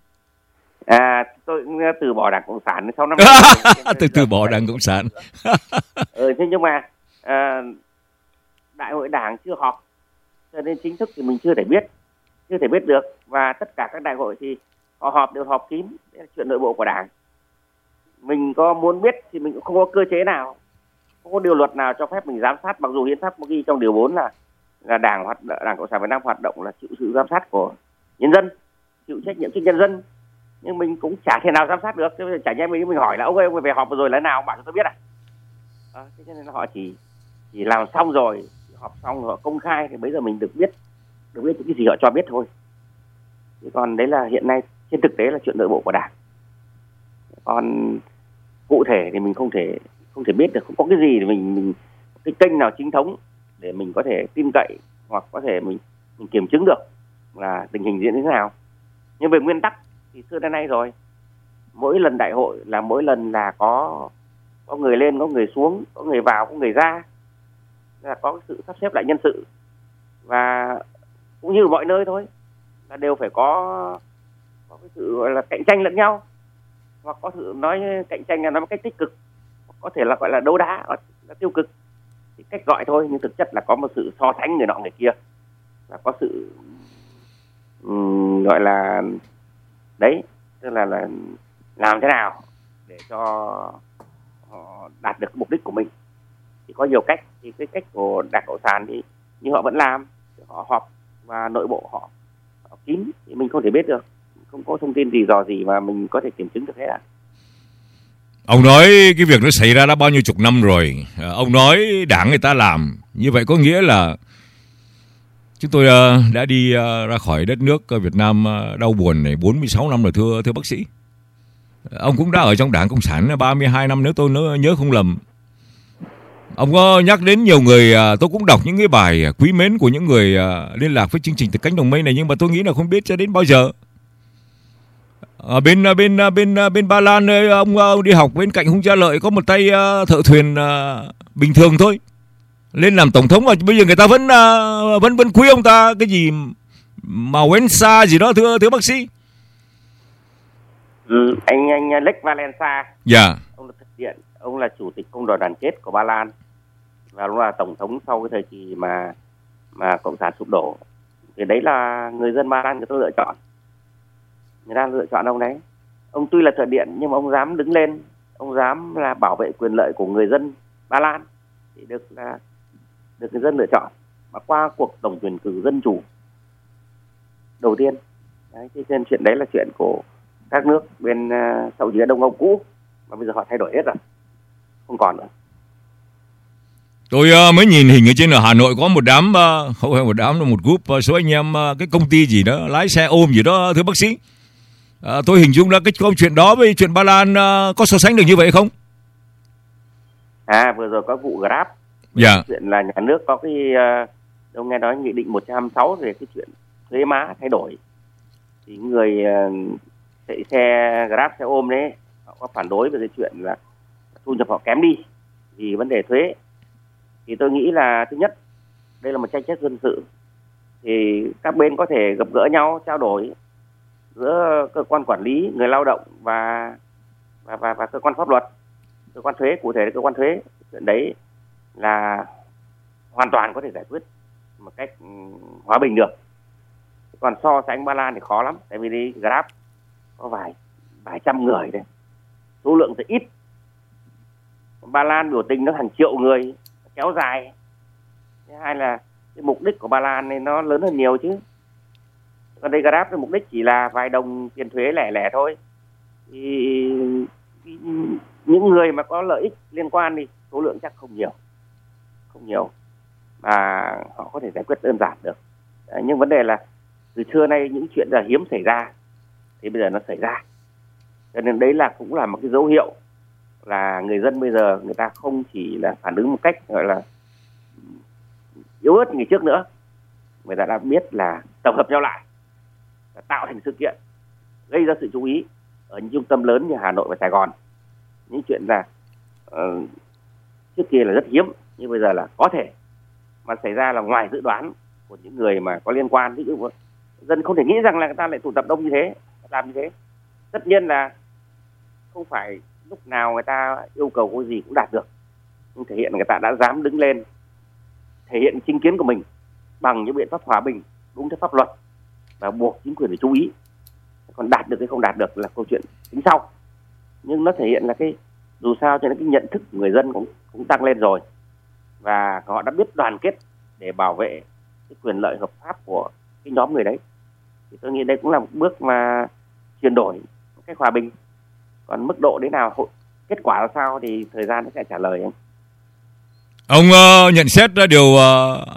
Tôi từ bỏ Đảng Cộng sản sau năm từ bỏ Đảng Cộng sản. Thế nhưng mà đại hội Đảng chưa họp, cho nên chính thức thì mình chưa thể biết được. Và tất cả các đại hội thì họ họp đều họp kín, đấy là chuyện nội bộ của Đảng. Mình có muốn biết thì mình cũng không có cơ chế nào, không có điều luật nào cho phép mình giám sát. Mặc dù hiến pháp ghi trong điều 4 là Đảng Cộng sản Việt Nam hoạt động là chịu sự giám sát của nhân dân, chịu trách nhiệm trước nhân dân, nhưng mình cũng chả thể nào giám sát được. Thế chả nhẽ mình hỏi là ông ơi về họp vừa rồi là nào, bảo cho tôi biết thế cho nên họ chỉ làm xong rồi, họp xong họ công khai thì bây giờ mình được biết được biết những cái gì họ cho biết thôi. Chứ còn đấy là hiện nay trên thực tế là chuyện nội bộ của Đảng. Còn cụ thể thì mình không thể biết được, không có cái gì để mình cái kênh nào chính thống để mình có thể tin cậy hoặc có thể mình kiểm chứng được là tình hình diễn thế nào. Nhưng về nguyên tắc thì xưa đến nay rồi, mỗi lần đại hội là mỗi lần là có người lên, có người xuống, có người vào, có người ra, là có sự sắp xếp lại nhân sự, và cũng như mọi nơi thôi là đều phải có cái sự gọi là cạnh tranh lẫn nhau, hoặc có sự nói cạnh tranh là nói một cách tích cực, có thể là gọi là đấu đá là tiêu cực, thì cách gọi thôi, nhưng thực chất là có một sự so sánh người nọ người kia, là có sự gọi là đấy, tức là làm thế nào để cho họ đạt được mục đích của mình. Thì có nhiều cách, thì cái cách của Đảng Cộng sản thì như họ vẫn làm, họ họp và nội bộ họ kín thì mình không thể biết được, không có thông tin gì dò gì mà mình có thể kiểm chứng được hết ạ. Ông nói cái việc nó xảy ra đã bao nhiêu chục năm rồi. Ông nói Đảng người ta làm như vậy có nghĩa là chúng tôi đã đi ra khỏi đất nước Việt Nam đau buồn này 46 năm rồi, thưa bác sĩ. Ông cũng đã ở trong Đảng Cộng sản 32 năm nếu tôi nhớ không lầm. Ông có nhắc đến nhiều người, tôi cũng đọc những cái bài quý mến của những người liên lạc với chương trình Từ Cánh Đồng Mây này, nhưng mà tôi nghĩ là không biết cho đến bao giờ. Ở bên Ba Lan ông đi học bên cạnh Hung Gia Lợi có một tay thợ thuyền bình thường thôi, lên làm tổng thống mà bây giờ người ta vẫn quý ông ta, cái gì mà Walesa gì đó, thưa bác sĩ. Anh Lech Walesa. Dạ. Ông là thực hiện, ông là chủ tịch công đoàn đoàn kết của Ba Lan và ông là tổng thống sau cái thời kỳ mà cộng sản sụp đổ. Thì đấy là người dân Ba Lan người ta lựa chọn. Người ta lựa chọn ông đấy. Ông tuy là thợ điện nhưng mà ông dám đứng lên, ông dám là bảo vệ quyền lợi của người dân Ba Lan thì được người dân lựa chọn mà qua cuộc tổng tuyển cử dân chủ đầu tiên. Đấy, trên chuyện đấy là chuyện của các nước bên Sậu Á Đông Âu cũ mà bây giờ họ thay đổi hết rồi, không còn nữa. Tôi mới nhìn hình ở trên ở Hà Nội có một đám, không phải một đám, là một group số anh em cái công ty gì đó lái xe ôm gì đó, thưa bác sĩ. Tôi hình dung là cái câu chuyện đó với chuyện Ba Lan có so sánh được như vậy không? Vừa rồi có vụ Grab. Dạ. Chuyện là nhà nước có cái ông nghe nói nghị định 126 về cái chuyện thuế má thay đổi. Thì người chạy xe Grab, xe ôm đấy, họ có phản đối về cái chuyện là thu nhập họ kém đi vì vấn đề thuế. Thì tôi nghĩ là thứ nhất, đây là một tranh chấp dân sự, thì các bên có thể gặp gỡ nhau, trao đổi giữa cơ quan quản lý, người lao động và cơ quan pháp luật, cơ quan thuế, cụ thể là cơ quan thuế. Chuyện đấy là hoàn toàn có thể giải quyết một cách hòa bình được. Còn so sánh Ba Lan thì khó lắm, tại vì đi Grab có vài trăm người đấy, số lượng thì ít. Ba Lan biểu tình nó hàng triệu người, kéo dài. Thứ hai là cái mục đích của Ba Lan này nó lớn hơn nhiều chứ. Còn đây Grab cái mục đích chỉ là vài đồng tiền thuế lẻ thôi. Thì những người mà có lợi ích liên quan thì số lượng chắc không nhiều mà họ có thể giải quyết đơn giản được. Nhưng vấn đề là từ xưa nay những chuyện là hiếm xảy ra thì bây giờ nó xảy ra, cho nên đấy là cũng là một cái dấu hiệu là người dân bây giờ người ta không chỉ là phản ứng một cách gọi là yếu ớt như trước nữa, người ta đã biết là tập hợp nhau lại, tạo thành sự kiện gây ra sự chú ý ở những trung tâm lớn như Hà Nội và Sài Gòn. Những chuyện là trước kia là rất hiếm nhưng bây giờ là có thể mà xảy ra là ngoài dự đoán của những người mà có liên quan. Ví dụ dân không thể nghĩ rằng là người ta lại tụ tập đông như thế, làm như thế. Tất nhiên là không phải lúc nào người ta yêu cầu cái gì cũng đạt được, nhưng thể hiện người ta đã dám đứng lên thể hiện chính kiến của mình bằng những biện pháp hòa bình đúng theo pháp luật và buộc chính quyền phải chú ý. Còn đạt được hay không đạt được là câu chuyện tính sau, nhưng nó thể hiện là cái dù sao cho nên cái nhận thức của người dân cũng tăng lên rồi và họ đã biết đoàn kết để bảo vệ cái quyền lợi hợp pháp của cái nhóm người đấy. Thì tôi nghĩ đây cũng là một bước mà chuyển đổi một cách hòa bình. Còn mức độ đến nào, kết quả là sao thì thời gian nó sẽ trả lời anh. Ông nhận xét ra điều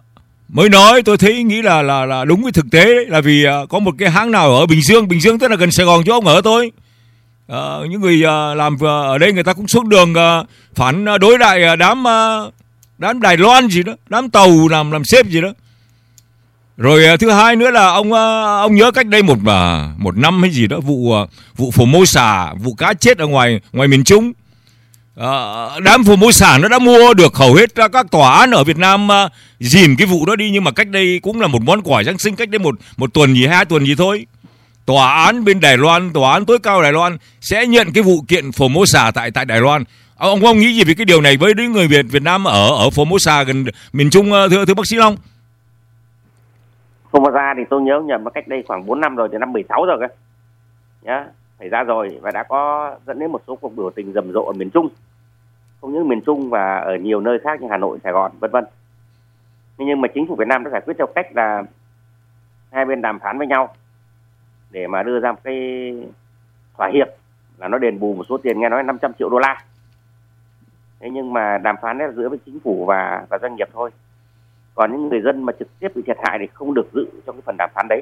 mới nói tôi nghĩ là đúng với thực tế đấy, là vì có một cái hãng nào ở Bình Dương tức là gần Sài Gòn chỗ ông ở tôi. Những người làm ở đây người ta cũng xuống đường phản đối lại đám Đài Loan gì đó, đám tàu làm xếp gì đó. Rồi thứ hai nữa là ông nhớ cách đây một năm hay gì đó, vụ Formosa, vụ cá chết ở ngoài miền Trung. Đám Formosa nó đã mua được hầu hết các tòa án ở Việt Nam dìm cái vụ đó đi, nhưng mà cách đây cũng là một món quà Giáng sinh, cách đây một tuần gì 2 tuần gì thôi. Tòa án bên Đài Loan, tòa án tối cao Đài Loan sẽ nhận cái vụ kiện Formosa tại Đài Loan. Ông nghĩ gì về cái điều này với những người Việt Nam ở Formosa gần miền Trung, thưa bác sĩ Long? Formosa thì tôi nhớ nhầm cách đây khoảng 4 năm rồi, từ năm 16 rồi cơ. Nhá, xảy ra rồi và đã có dẫn đến một số cuộc biểu tình rầm rộ ở miền Trung. Không những miền Trung và ở nhiều nơi khác như Hà Nội, Sài Gòn, vân vân. Nhưng mà chính phủ Việt Nam đã giải quyết theo cách là hai bên đàm phán với nhau để mà đưa ra một cái thỏa hiệp là nó đền bù một số tiền, nghe nói 500 triệu đô la. Thế nhưng mà đàm phán là giữa với chính phủ và doanh nghiệp thôi. Còn những người dân mà trực tiếp bị thiệt hại thì không được dự trong cái phần đàm phán đấy.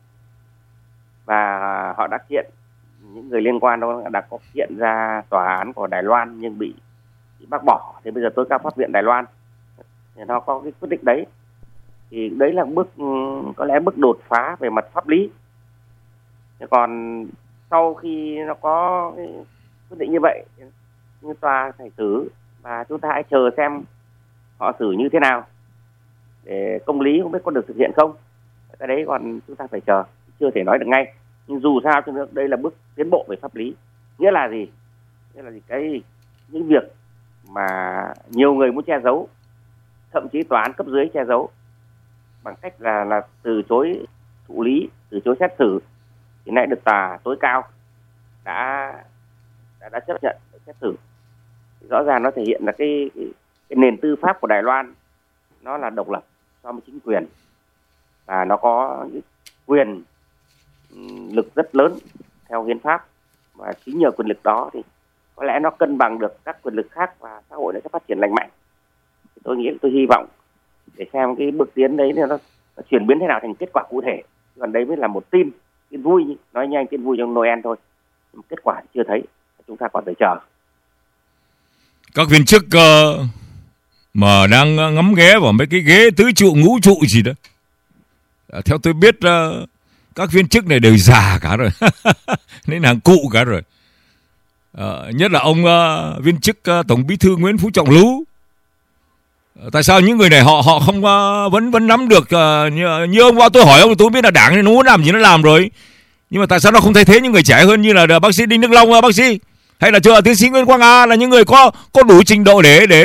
Và họ đã kiện, những người liên quan đó đã có kiện ra tòa án của Đài Loan nhưng bị bác bỏ. Thế bây giờ tối cao pháp viện Đài Loan thì nó có cái quyết định đấy. Thì đấy là có lẽ bước đột phá về mặt pháp lý. Thế còn sau khi nó có cái quyết định như vậy, như tòa phải xử và chúng ta hãy chờ xem họ xử như thế nào để công lý không biết có được thực hiện không. Cái đấy còn chúng ta phải chờ, chưa thể nói được ngay. Nhưng dù sao cho nữa đây là bước tiến bộ về pháp lý. Nghĩa là gì? Nghĩa là gì? Những việc mà nhiều người muốn che giấu, thậm chí tòa án cấp dưới che giấu bằng cách là từ chối thụ lý, từ chối xét xử, thì nay được tòa tối cao đã chấp nhận xét xử. Rõ ràng nó thể hiện là cái nền tư pháp của Đài Loan nó là độc lập so với chính quyền và nó có những quyền lực rất lớn theo hiến pháp, và chính nhờ quyền lực đó thì có lẽ nó cân bằng được các quyền lực khác và xã hội nó sẽ phát triển lành mạnh. Tôi hy vọng để xem cái bước tiến đấy nó chuyển biến thế nào thành kết quả cụ thể. Còn đấy mới là một tin vui, nói nhanh tin vui trong Noel thôi. Kết quả chưa thấy, chúng ta còn phải chờ. Các viên chức mà đang ngắm nghé vào mấy cái ghế tứ trụ ngũ trụ gì đó, theo tôi biết các viên chức này đều già cả rồi nên hàng cụ cả rồi. Nhất là ông viên chức Tổng Bí thư Nguyễn Phú Trọng Lú. Tại sao những người này họ không vẫn nắm được như ông tôi hỏi ông, tôi biết là đảng này nó muốn làm gì nó làm rồi, nhưng mà tại sao nó không thay thế những người trẻ hơn như là bác sĩ Đinh Đức Long, bác sĩ hay là tiến sĩ Nguyễn Quang A, là những người có đủ trình độ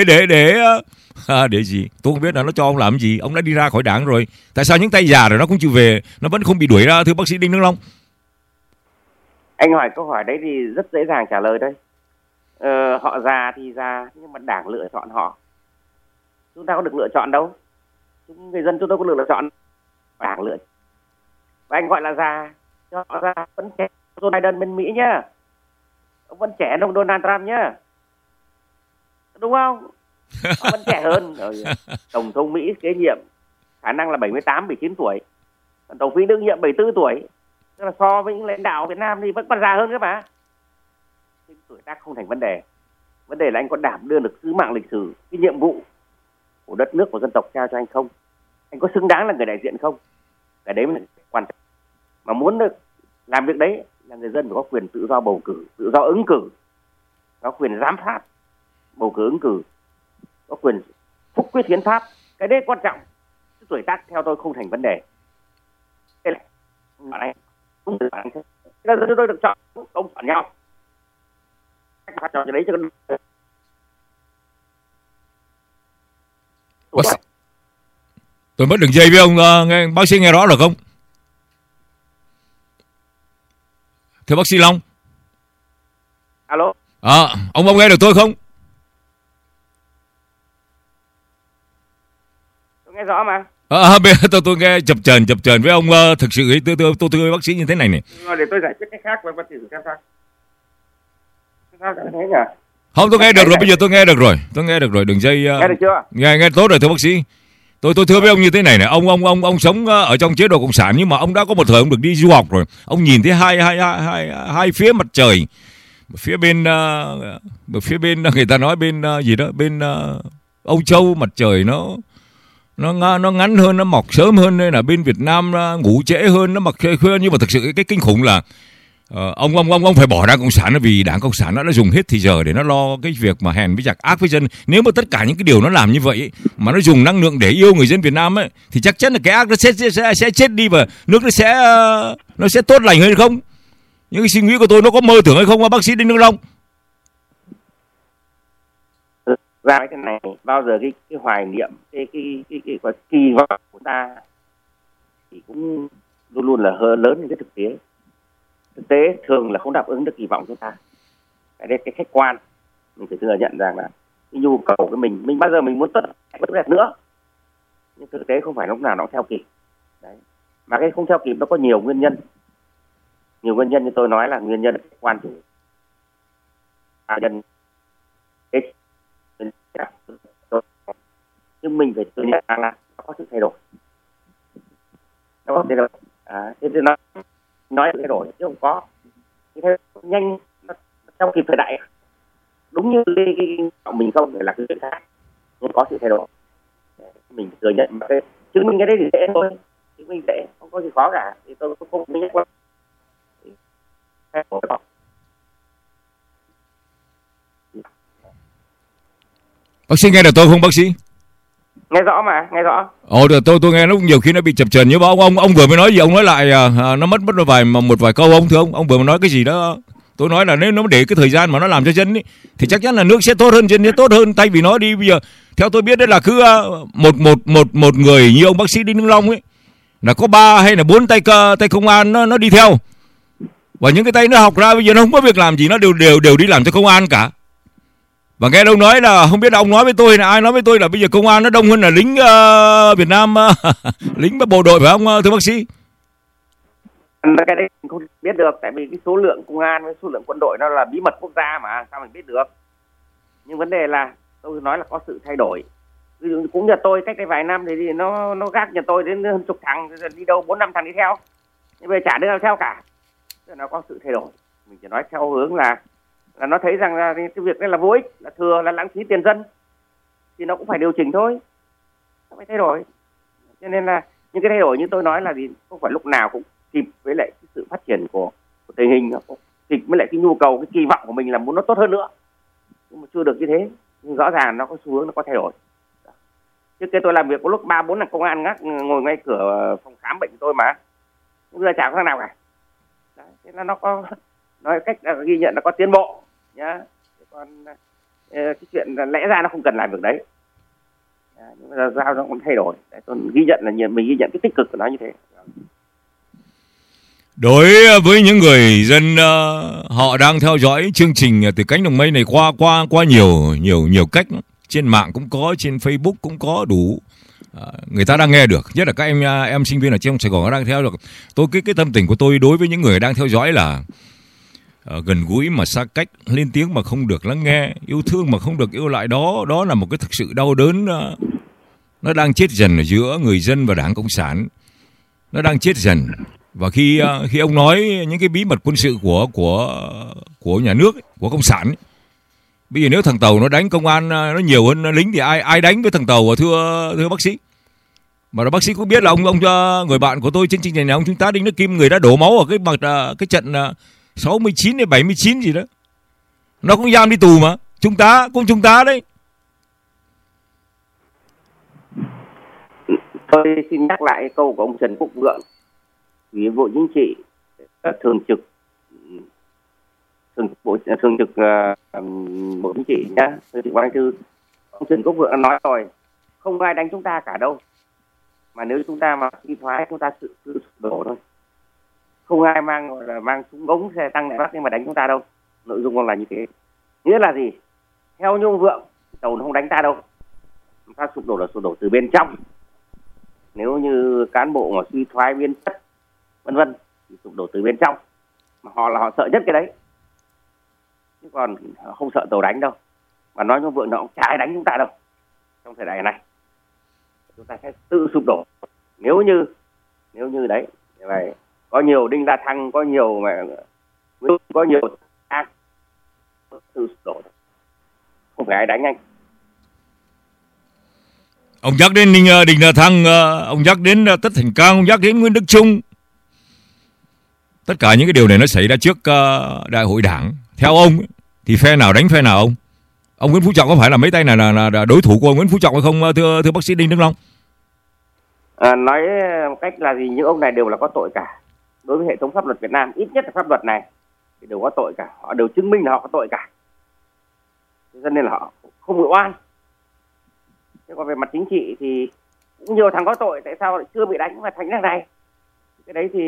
để gì? Tôi không biết là nó cho ông làm gì. Ông đã đi ra khỏi đảng rồi, tại sao những tay già rồi nó cũng chịu về, nó vẫn không bị đuổi ra, thưa bác sĩ Đinh Đức Long? Anh hỏi câu hỏi đấy thì rất dễ dàng trả lời đây. Họ già thì già, nhưng mà đảng lựa chọn họ. Chúng ta có được lựa chọn đâu. Người dân chúng ta có được lựa chọn, đảng lựa. Và anh gọi là già, cho họ già vẫn trẻ Joe Biden bên Mỹ nhá. Ông vẫn trẻ hơn Donald Trump nhá. Đúng không? Ông vẫn trẻ hơn. Tổng thống Mỹ kế nhiệm khả năng là 78, 79 tuổi. Còn Tổng thống đương nhiệm 74 tuổi. Tức là so với những lãnh đạo Việt Nam thì vẫn còn già hơn các bạn. Nhưng tuổi tác không thành vấn đề. Vấn đề là anh có đảm đương được sứ mạng lịch sử, cái nhiệm vụ của đất nước, của dân tộc trao cho anh không? Anh có xứng đáng là người đại diện không? Cái đấy mới là quan trọng. Mà muốn được làm việc đấy là người dân phải có quyền tự do bầu cử, tự do ứng cử, có quyền giám sát bầu cử ứng cử, có quyền phúc quyết hiến pháp. Cái đấy quan trọng. Cái tuổi tác theo tôi không thành vấn đề. Đây là anh không tự anh tôi được chọn, không chọn nhau. Phát cho đấy cho tôi mất đường dây với ông, nghe bác sĩ nghe rõ được không? Thưa bác sĩ Long. Alo. Ông nghe được tôi không? Tôi nghe rõ mà. Tôi nghe chập chờn với ông, thực sự tôi thưa bác sĩ như thế này này. Để tôi giải quyết cách khác với bác sĩ xem sao. Sao thế nhỉ? Không, tôi nghe được rồi, bây giờ tôi nghe được rồi, đường dây nghe được chưa? Nghe tốt rồi thưa bác sĩ. Tôi thưa với ông như thế này này, ông sống ở trong chế độ cộng sản, nhưng mà ông đã có một thời ông được đi du học rồi, ông nhìn thấy hai phía mặt trời, phía bên người ta nói bên gì đó, bên Âu Châu mặt trời nó ngắn hơn, nó mọc sớm hơn, nên là bên Việt Nam ngủ trễ hơn, nó mọc khuya. Nhưng mà thực sự cái kinh khủng là ông phải bỏ Đảng Cộng sản, vì Đảng Cộng sản nó đã dùng hết thì giờ để nó lo cái việc mà hèn với giặc, ác với dân. Nếu mà tất cả những cái điều nó làm như vậy ấy, mà nó dùng năng lượng để yêu người dân Việt Nam ấy, thì chắc chắn là cái ác nó sẽ chết đi, và nước nó sẽ tốt lành hơn không? Những cái suy nghĩ của tôi nó có mơ tưởng hay không, bác sĩ Đinh Đức Long? Ra cái này bao giờ cái hoài niệm, cái kỳ vọng của ta thì cũng luôn luôn là hơi lớn hơn cái thực tế. Thực tế thường là không đáp ứng được kỳ vọng của ta. Cái khách quan mình phải thừa nhận rằng là cái nhu cầu của mình bao giờ mình muốn tốt đẹp nữa, nhưng thực tế không phải lúc nào nó theo kịp. Đấy. Mà cái không theo kịp nó có nhiều nguyên nhân như tôi nói là nguyên nhân khách quan chủ nhân. Nhưng mình phải thừa nhận rằng là nó có sự thay đổi. Thế thì nói thay đổi chứ không có cái nhanh nó trong kịp thời đại, đúng như cái mình không phải là cái chuyện khác, nhưng có sự thay đổi. Mình thừa nhận mà cái chứng minh cái đấy thì dễ thôi, chứng minh dễ, không có gì khó cả. Thì tôi không nhắc qua. Bác sĩ nghe được tôi không bác sĩ? Nghe rõ mà, nghe rõ. Tôi nghe nó nhiều khi nó bị chập chờn. Nhưng mà ông vừa mới nói gì, ông nói lại nó mất một vài câu ông thưa ông vừa mới nói cái gì đó. Tôi nói là nếu nó để cái thời gian mà nó làm cho dân ấy, thì chắc chắn là nước sẽ tốt hơn, dân sẽ tốt hơn, thay vì nó đi bây giờ. Theo tôi biết đấy là cứ một người như ông bác sĩ Đinh Đức Long ấy là có 3 hay là 4 tay công an nó đi theo, và những cái tay nó học ra bây giờ nó không có việc làm gì, nó đều đi làm cho công an cả. Và nghe ông nói là không biết là ông nói với tôi là ai nói với tôi là bây giờ công an nó đông hơn là lính Việt Nam lính bộ đội, phải không thưa bác sĩ? Cái đấy mình không biết được, tại vì cái số lượng công an với số lượng quân đội nó là bí mật quốc gia mà sao mình biết được. Nhưng vấn đề là tôi nói là có sự thay đổi. Ví dụ cũng nhà tôi cách đây vài năm thì nó gác nhà tôi đến hơn chục thằng, đi đâu 4-5 thằng đi theo, nhưng bây giờ chả đứa nào theo cả. Tức là nó có sự thay đổi. Mình chỉ nói theo hướng là nó thấy rằng là cái việc này là vô ích, là thừa, là lãng phí tiền dân, thì nó cũng phải điều chỉnh thôi, nó phải thay đổi. Cho nên là những cái thay đổi như tôi nói là gì, không phải lúc nào cũng kịp với lại cái sự phát triển của tình hình, kịp với lại cái nhu cầu, cái kỳ vọng của mình là muốn nó tốt hơn nữa, nhưng mà chưa được như thế. Nhưng rõ ràng nó có xu hướng, nó có thay đổi. Trước kia tôi làm việc có lúc 3-4 là công an ngồi ngay cửa phòng khám bệnh của tôi mà, bây giờ chả có thằng nào cả. Đấy, thế là nó có nói cách là ghi nhận nó có tiến bộ nhá. Còn cái chuyện là lẽ ra nó không cần làm việc đấy, nhưng mà giao nó cũng thay đổi. Để tôi ghi nhận là mình ghi nhận cái tích cực của nó như thế. Đối với những người dân họ đang theo dõi chương trình Từ Cánh Đồng Mây này qua nhiều cách, trên mạng cũng có, trên Facebook cũng có, đủ người ta đang nghe được, nhất là các em sinh viên ở trong Sài Gòn đang theo được. Cái tâm tình của tôi đối với những người đang theo dõi là gần gũi mà xa cách, lên tiếng mà không được lắng nghe, yêu thương mà không được yêu lại, đó là một cái thực sự đau đớn. Nó đang chết dần ở giữa người dân và Đảng Cộng sản, nó đang chết dần. Và khi ông nói những cái bí mật quân sự của nhà nước ấy, của Cộng sản ấy, bây giờ nếu thằng Tàu nó đánh công an nó nhiều hơn lính thì ai đánh với thằng Tàu, thưa bác sĩ? Mà bác sĩ cũng biết là ông người bạn của tôi trên chương trình này, ông Trung tá Đinh Đức Kim, người đã đổ máu ở cái trận 69 hay 79 gì đó, nó cũng giam đi tù mà, trung tá đấy. Tôi xin nhắc lại câu của ông Trần Quốc Vượng, Ủy viên Bộ Chính trị, thường trực Bộ Chính trị nhá, thường trực Ban Bí thư. Ông Trần Quốc Vượng đã nói rồi, không ai đánh chúng ta cả đâu, mà nếu chúng ta mà suy thoái, chúng ta tự sụp đổ thôi. Không ai mang súng ống xe tăng lại bắt nhưng mà đánh chúng ta đâu. Nội dung là như thế. Nghĩa là gì? Theo Nhung Vượng, Tàu nó không đánh ta đâu, chúng ta sụp đổ là sụp đổ từ bên trong. Nếu như cán bộ mà suy thoái biến chất vân vân thì sụp đổ từ bên trong, mà họ sợ nhất cái đấy, chứ còn không sợ Tàu đánh đâu. Mà nói Nhung Vượng nó cũng chả ai đánh chúng ta đâu trong thời đại này. chúng ta sẽ tự sụp đổ. Nếu như đấy này, có nhiều Đinh La Thăng, có nhiều tự sụp đổ, không phải ai đánh anh. Ông nhắc đến Đinh La Thăng, ông nhắc đến Tất Thành Cang, ông nhắc đến Nguyễn Đức Chung. Tất cả những cái điều này nó xảy ra trước đại hội đảng. Theo ông thì phe nào đánh phe nào ông? Ông Nguyễn Phú Trọng có phải là mấy tay là đối thủ của ông Nguyễn Phú Trọng hay không, thưa bác sĩ Đinh Đức Long? Nói một cách là gì, những ông này đều là có tội cả. Đối với hệ thống pháp luật Việt Nam, ít nhất là pháp luật này thì đều có tội cả. Họ đều chứng minh là họ có tội cả, cho nên là họ không bị oan. Thế còn về mặt chính trị thì cũng nhiều thằng có tội, tại sao lại chưa bị đánh mà thành thế này? Cái đấy thì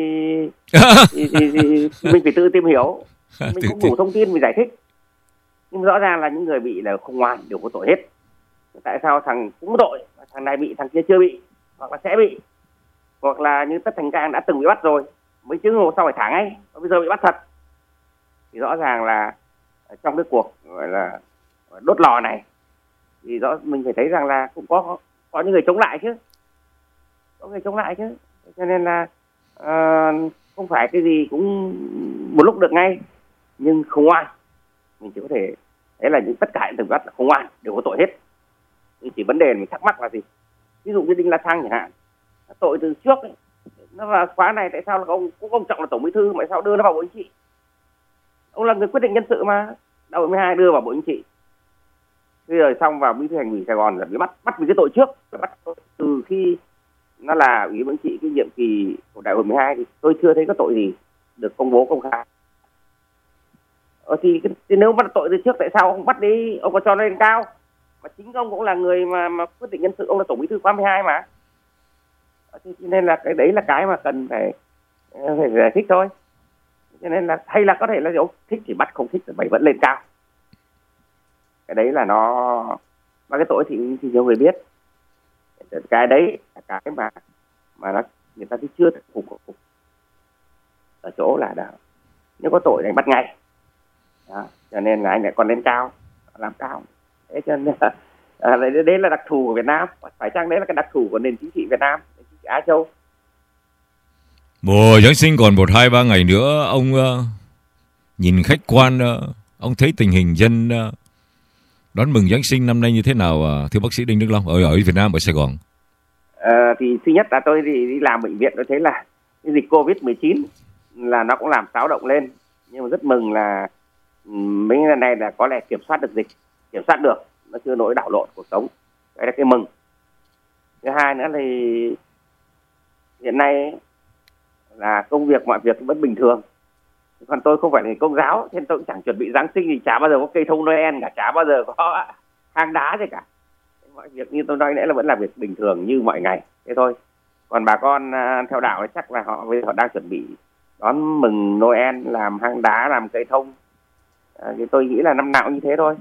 mình phải tự tìm hiểu, mình cũng đủ thông tin mình giải thích. Nhưng rõ ràng là những người bị là không oan, đều có tội hết. Tại sao thằng cũng có tội, thằng này bị, thằng kia chưa bị, hoặc là sẽ bị, hoặc là như Tất Thành Cang đã từng bị bắt rồi, mấy tiếng hồ sau phải thả ngay, bây giờ bị bắt thật. Thì rõ ràng là trong cái cuộc gọi là đốt lò này thì mình phải thấy rằng là cũng có những người chống lại chứ, cho nên là không phải cái gì cũng một lúc được ngay, nhưng không oan. Mình chỉ có thể thấy là tất cả những từng bắt là không oan, đều có tội hết. Nhưng chỉ vấn đề mình thắc mắc là gì, ví dụ như Đinh La Thăng chẳng hạn, tội từ trước ấy, nó là khóa này, tại sao là ông Trọng là tổng bí thư mà sao đưa nó vào Bộ Chính trị? Ông là người quyết định nhân sự mà, đại hội 12 đưa vào Bộ Chính trị. Bây giờ xong vào Bí thư Thành ủy Sài Gòn là bị bắt vì cái tội trước, bắt từ khi nó là Ủy ban Trị cái nhiệm kỳ của đại hội 12 thì tôi chưa thấy có tội gì được công bố công khai. Thì nếu bắt tội từ trước, tại sao ông bắt đi, ông có cho nó lên cao? Mà chính ông cũng là người mà quyết định nhân sự, ông là tổng bí thư khóa 12 mà. Cho nên là cái đấy là cái mà cần phải giải thích thôi. Cho nên là hay là có thể là ông thích thì bắt, không thích thì mày vẫn lên cao. Cái đấy là nó cái tội thì nhiều người biết. Cái đấy là cái mà nó người ta thì chưa phục ở chỗ là nếu có tội thì bắt ngay. Đó. Cho nên là anh lại còn lên cao, làm cao. Thế cho nên đấy là đặc thù của Việt Nam. Phải chăng đấy là cái đặc thù của nền chính trị Việt Nam, nền chính trị Á Châu? Mùa Giáng sinh còn 1-2-3 ngày nữa, ông nhìn khách quan, ông thấy tình hình dân đón mừng Giáng sinh năm nay như thế nào, thưa bác sĩ Đinh Đức Long, ở Việt Nam, ở Sài Gòn? Thì thứ nhất là tôi đi làm bệnh viện, tôi thấy là cái dịch Covid-19 là nó cũng làm xáo động lên. Nhưng mà rất mừng là mấy ngày này là có lẽ kiểm soát được dịch, kiểm soát được, nó chưa nỗi đảo lộn cuộc sống. Đấy là cái mừng. Thứ hai nữa thì hiện nay là công việc, mọi việc vẫn bình thường. Còn tôi không phải là công giáo, nên tôi cũng chẳng chuẩn bị Giáng sinh thì chả bao giờ có cây thông Noel cả, chả bao giờ có hang đá gì cả. Mọi việc như tôi nói nãy là vẫn là việc bình thường như mọi ngày, thế thôi. Còn bà con theo đạo thì chắc là họ đang chuẩn bị đón mừng Noel, làm hang đá, làm cây thông. Thì tôi nghĩ là năm nào cũng như thế thôi.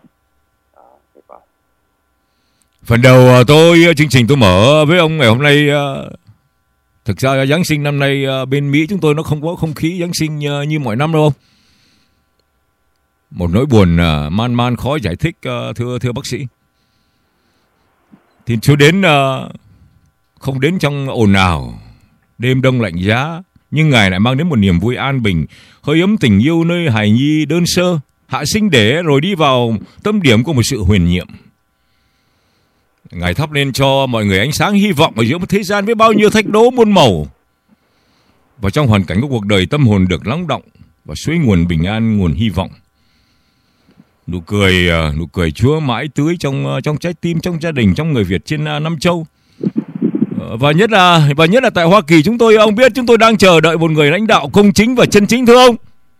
Phần đầu chương trình tôi mở với ông ngày hôm nay. Thực ra Giáng sinh năm nay bên Mỹ chúng tôi nó không có không khí Giáng sinh như mọi năm đâu không? Một nỗi buồn man khó giải thích, thưa bác sĩ. Thì Chúa đến không đến trong ồn ào, đêm đông lạnh giá, nhưng Ngài lại mang đến một niềm vui an bình, hơi ấm tình yêu nơi hài nhi đơn sơ, hạ sinh để rồi đi vào tâm điểm của một sự huyền nhiệm. Ngài thắp lên cho mọi người ánh sáng hy vọng ở giữa một thế gian với bao nhiêu thách đố muôn màu. Và trong hoàn cảnh của cuộc đời, tâm hồn được lắng động và suối nguồn bình an, nguồn hy vọng. Nụ cười Chúa mãi tưới trong trái tim, trong gia đình, trong người Việt trên năm châu. Và nhất là tại Hoa Kỳ chúng tôi, ông biết chúng tôi đang chờ đợi một người lãnh đạo công chính và chân chính, thưa ông.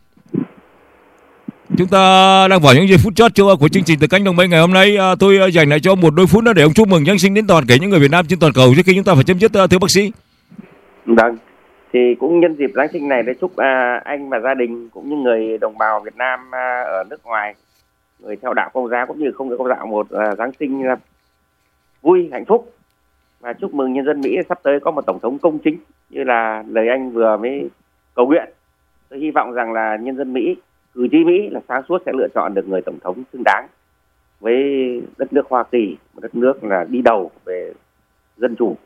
Chúng ta đang vào những giây phút chót của chương trình Từ Cánh Đồng Mây ngày hôm nay. Tôi dành lại cho một đôi phút nữa để ông chúc mừng Giáng sinh đến toàn thể những người Việt Nam trên toàn cầu trước khi chúng ta phải chấm dứt, thưa bác sĩ. Vâng, thì cũng nhân dịp Giáng sinh này để chúc anh và gia đình cũng như người đồng bào Việt Nam ở nước ngoài, người theo đạo Công giáo cũng như không theo Công giáo, một Giáng sinh vui, hạnh phúc. Và chúc mừng nhân dân Mỹ sắp tới có một tổng thống công chính như là lời anh vừa mới cầu nguyện. Tôi hy vọng rằng là nhân dân Mỹ, cử tri Mỹ là sáng suốt sẽ lựa chọn được người tổng thống xứng đáng với đất nước Hoa Kỳ, một đất nước là đi đầu về dân chủ,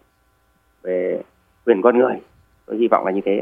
về quyền con người. Tôi hy vọng là như thế.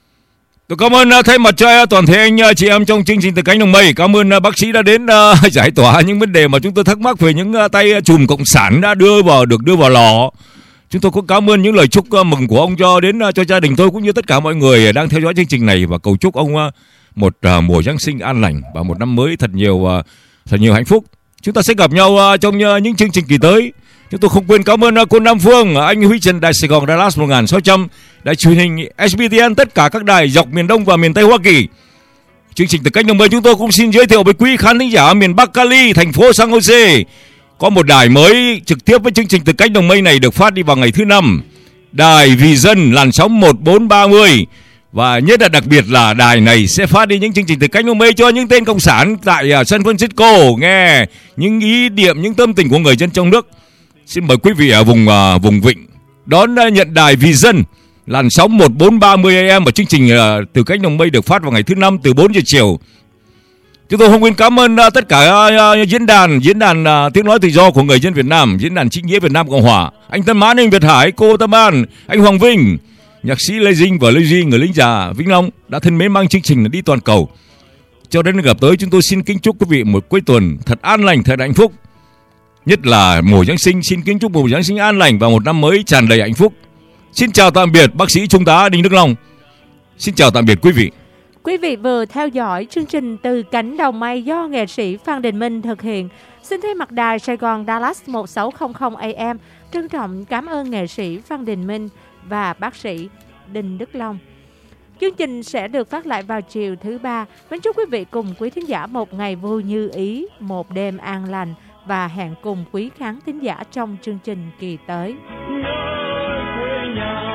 Tôi cảm ơn thay mặt cho toàn thể anh chị em trong chương trình Từ Cánh Đồng Mây. Cảm ơn bác sĩ đã đến giải tỏa những vấn đề mà chúng tôi thắc mắc về những tay chùm cộng sản đã đưa vào lò. Chúng tôi cũng cảm ơn những lời chúc mừng của ông cho gia đình tôi cũng như tất cả mọi người đang theo dõi chương trình này, và cầu chúc ông một mùa Giáng sinh an lành và một năm mới thật nhiều hạnh phúc. Chúng ta sẽ gặp nhau trong những chương trình kỳ tới. Chúng tôi không quên cảm ơn cô Nam Phương, anh Huy Trần, Đài Sài Gòn Dallas 1600, đài truyền hình SBTN, tất cả các đài dọc miền Đông và miền Tây Hoa Kỳ. Chương trình Từ Cánh Đồng Mây chúng tôi cũng xin giới thiệu với quý khán thính giả miền Bắc Cali, thành phố San Jose. Có một đài mới trực tiếp với chương trình Từ Cánh Đồng Mây này được phát đi vào ngày thứ Năm. Đài Vì Dân làn sóng 1430. Và nhất là đặc biệt là đài này sẽ phát đi những chương trình Từ Cánh Đồng Mây cho những tên cộng sản tại San Francisco, nghe những ý niệm, những tâm tình của người dân trong nước. Xin mời quý vị ở vùng Vịnh đón nhận đài Vì Dân làn sóng 1430 AM, và chương trình Từ Cánh Đồng Mây được phát vào ngày thứ Năm từ 4 giờ chiều. Chúng tôi không quên cảm ơn tất cả diễn đàn tiếng nói tự do của người dân Việt Nam, diễn đàn chính nghĩa Việt Nam Cộng Hòa, anh Tân Mãn, anh Việt Hải, cô Tâm An, anh Hoàng Vinh, nhạc sĩ Lê Dinh và Lê Duy, người lính già Vĩnh Long đã thân mến mang chương trình đi toàn cầu. Cho đến gặp tới, chúng tôi xin kính chúc quý vị một cuối tuần thật an lành, thật hạnh phúc. Nhất là mùa Giáng sinh, xin kính chúc mùa Giáng sinh an lành và một năm mới tràn đầy hạnh phúc. Xin chào tạm biệt bác sĩ Trung tá Đinh Đức Long. Xin chào tạm biệt quý vị. Quý vị vừa theo dõi chương trình Từ Cánh Đồng Mây do nghệ sĩ Phan Đình Minh thực hiện. Xin thay mặt đài Sài Gòn Dallas 1600 AM trân trọng cảm ơn nghệ sĩ Phan Đình Minh và bác sĩ Đinh Đức Long. Chương trình sẽ được phát lại vào chiều thứ Ba. Mến chúc quý vị cùng quý thính giả một ngày vui như ý, một đêm an lành, và hẹn cùng quý khán thính giả trong chương trình kỳ tới.